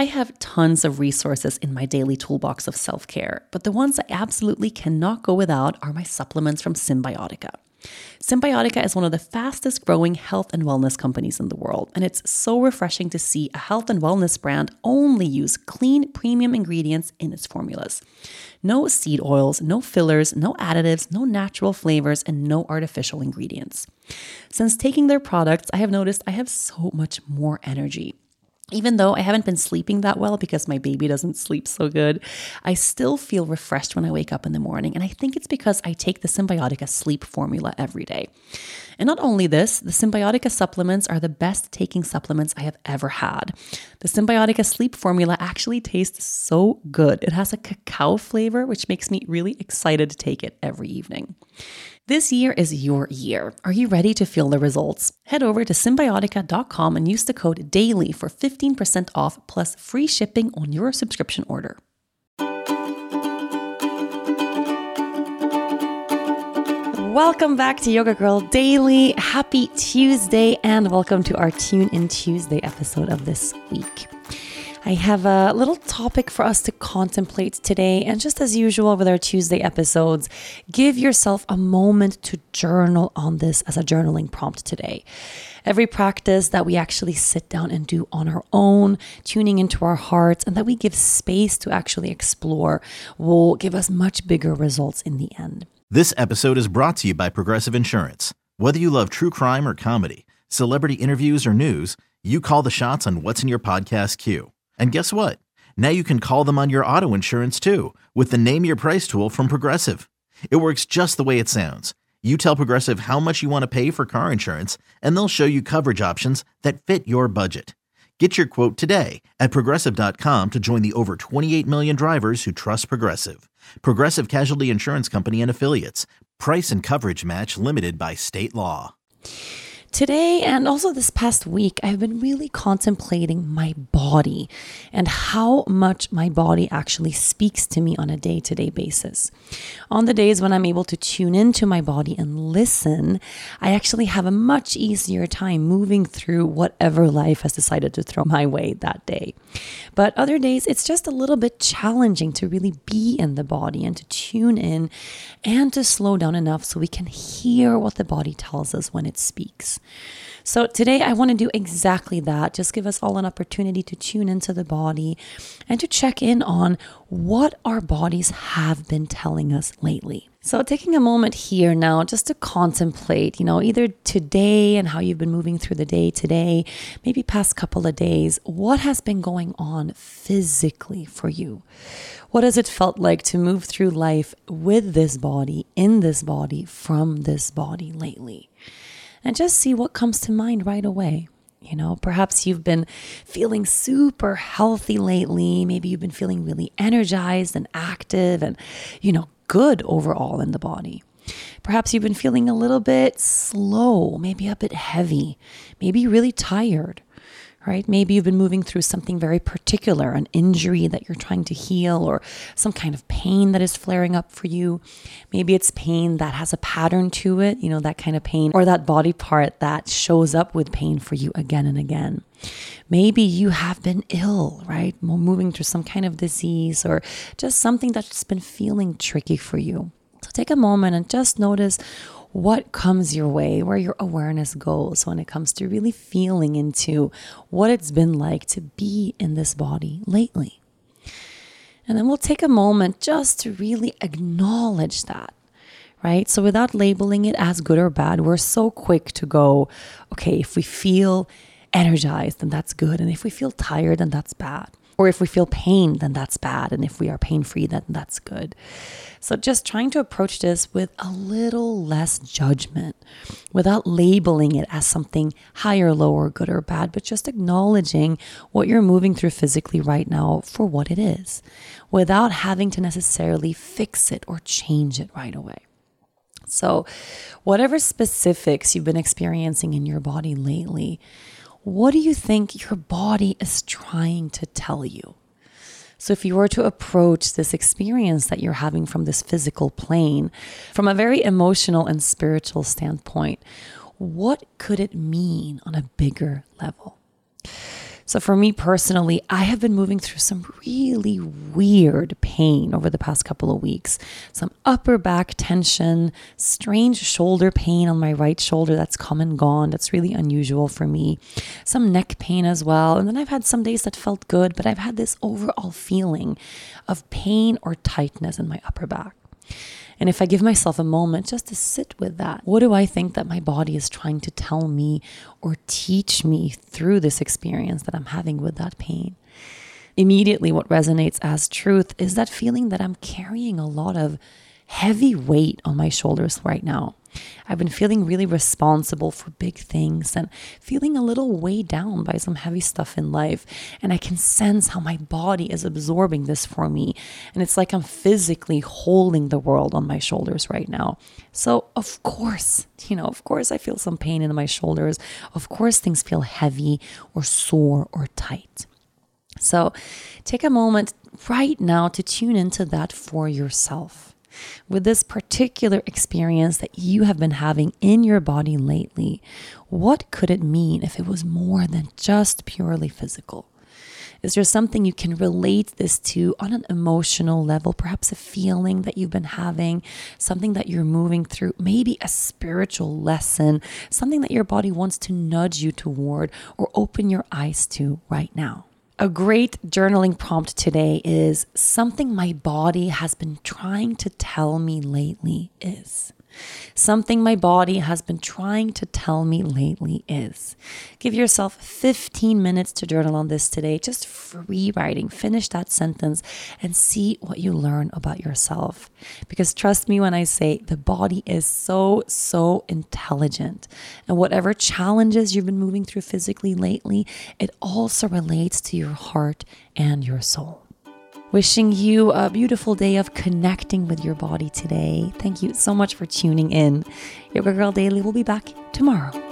I have tons of resources in my daily toolbox of self-care, but the ones I absolutely cannot go without are my supplements from Cymbiotika. Cymbiotika is one of the fastest growing health and wellness companies in the world, and it's so refreshing to see a health and wellness brand only use clean, premium ingredients in its formulas. No seed oils, no fillers, no additives, no natural flavors, and no artificial ingredients. Since taking their products, I have noticed I have so much more energy. Even though I haven't been sleeping that well because my baby doesn't sleep so good, I still feel refreshed when I wake up in the morning. And I think it's because I take the Cymbiotika sleep formula every day. And not only this, the Cymbiotika supplements are the best taking supplements I have ever had. The Cymbiotika sleep formula actually tastes so good. It has a cacao flavor, which makes me really excited to take it every evening. This year is your year. Are you ready to feel the results? Head over to Cymbiotika.com and use the code DAILY for 15% off plus free shipping on your subscription order. Welcome back to Yoga Girl Daily. Happy Tuesday and welcome to our Tune In Tuesday episode of this week. I have a little topic for us to contemplate today, and just as usual with our Tuesday episodes, give yourself a moment to journal on this as a journaling prompt today. Every practice that we actually sit down and do on our own, tuning into our hearts, and that we give space to actually explore will give us much bigger results in the end. This episode is brought to you by Progressive Insurance. Whether you love true crime or comedy, celebrity interviews or news, you call the shots on what's in your podcast queue. And guess what? Now you can call them on your auto insurance too with the Name Your Price tool from Progressive. It works just the way it sounds. You tell Progressive how much you want to pay for car insurance, and they'll show you coverage options that fit your budget. Get your quote today at Progressive.com to join the over 28 million drivers who trust Progressive. Progressive Casualty Insurance Company and Affiliates. Price and coverage match limited by state law. Today and also this past week, I've been really contemplating my body and how much my body actually speaks to me on a day-to-day basis. On the days when I'm able to tune into my body and listen, I actually have a much easier time moving through whatever life has decided to throw my way that day. But other days, it's just a little bit challenging to really be in the body and to tune in and to slow down enough so we can hear what the body tells us when it speaks. So today I want to do exactly that. Just give us all an opportunity to tune into the body and to check in on what our bodies have been telling us lately. So taking a moment here now just to contemplate, either today and how you've been moving through the day today, maybe past couple of days, what has been going on physically for you? What has it felt like to move through life with this body, in this body, from this body lately? And just see what comes to mind right away. Perhaps you've been feeling super healthy lately. Maybe you've been feeling really energized and active and, good overall in the body. Perhaps you've been feeling a little bit slow, maybe a bit heavy, maybe really tired. Right? Maybe you've been moving through something very particular, an injury that you're trying to heal or some kind of pain that is flaring up for you. Maybe it's pain that has a pattern to it, that kind of pain, or that body part that shows up with pain for you again and again. Maybe you have been ill, right? Moving through some kind of disease or just something that's been feeling tricky for you. So take a moment and just notice what comes your way, where your awareness goes when it comes to really feeling into what it's been like to be in this body lately. And then we'll take a moment just to really acknowledge that, right? So without labeling it as good or bad, we're so quick to go, okay, if we feel energized, then that's good. And if we feel tired, then that's bad. Or if we feel pain, then that's bad. And if we are pain-free, then that's good. So just trying to approach this with a little less judgment, without labeling it as something high or low or good or bad, but just acknowledging what you're moving through physically right now for what it is, without having to necessarily fix it or change it right away. So whatever specifics you've been experiencing in your body lately, what do you think your body is trying to tell you? So if you were to approach this experience that you're having from this physical plane, from a very emotional and spiritual standpoint, what could it mean on a bigger level? So for me personally, I have been moving through some really weird pain over the past couple of weeks. Some upper back tension, strange shoulder pain on my right shoulder that's come and gone. That's really unusual for me. Some neck pain as well. And then I've had some days that felt good, but I've had this overall feeling of pain or tightness in my upper back. And if I give myself a moment just to sit with that, what do I think that my body is trying to tell me or teach me through this experience that I'm having with that pain? Immediately, what resonates as truth is that feeling that I'm carrying a lot of heavy weight on my shoulders right now. I've been feeling really responsible for big things and feeling a little weighed down by some heavy stuff in life. And I can sense how my body is absorbing this for me. And it's like I'm physically holding the world on my shoulders right now. So of course I feel some pain in my shoulders. Of course, things feel heavy or sore or tight. So take a moment right now to tune into that for yourself. With this particular experience that you have been having in your body lately, what could it mean if it was more than just purely physical? Is there something you can relate this to on an emotional level? Perhaps a feeling that you've been having, something that you're moving through, maybe a spiritual lesson, something that your body wants to nudge you toward or open your eyes to right now. A great journaling prompt today is something my body has been trying to tell me lately is. Something my body has been trying to tell me lately is. Give yourself 15 minutes to journal on this today. Just free writing. Finish that sentence and see what you learn about yourself. Because trust me when I say the body is so intelligent. And whatever challenges you've been moving through physically lately, it also relates to your heart and your soul. Wishing you a beautiful day of connecting with your body today. Thank you so much for tuning in. Yoga Girl Daily will be back tomorrow.